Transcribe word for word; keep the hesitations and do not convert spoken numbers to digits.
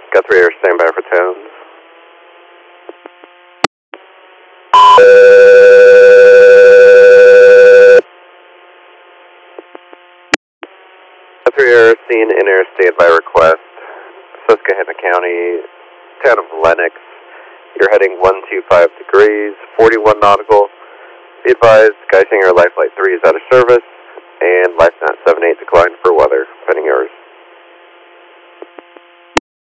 Got three air standby for tones. Got three air scene in air standby request. Susquehanna County, town of Lenox. You're heading one two five degrees, forty-one nautical. Be advised, Geisinger Life Flight three is out of service, and LifeNet seven eight declined for weather. Pending yours.